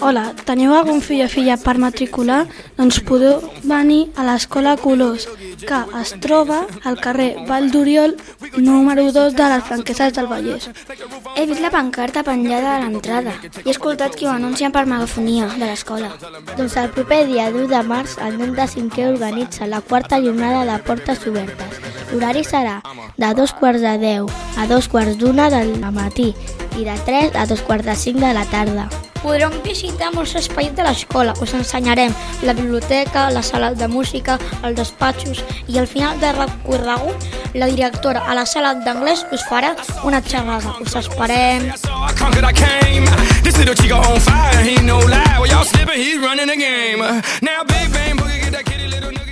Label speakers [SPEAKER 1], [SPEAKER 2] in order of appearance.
[SPEAKER 1] Hola, teniu algun fill o filla per matricular? Doncs podeu venir a l'Escola Colors, que es troba al carrer Vall d'Oriol, número 2 de les Franqueses del Vallès.
[SPEAKER 2] He vist la pancarta penjada a l'entrada i he escoltat que ho anuncien per megafonia de l'escola.
[SPEAKER 3] Doncs el proper dia 2 de març el nen de 5è organitza la quarta jornada de portes obertes. L'horari serà de 2:45 a 2:45 del matí i de 3 a 2:45 de la tarda.
[SPEAKER 2] Podrem visitar molts espais de l'escola. Us ensenyarem la biblioteca, la sala de música, els despatxos i al final del recorregut la directora a la sala d'anglès us farà una xerrada. Us esperem.
[SPEAKER 4] This little chico on fire, he no lie. Well, y'all slipping, he's running the game. Now big bang boogie, get that kitty little nigga.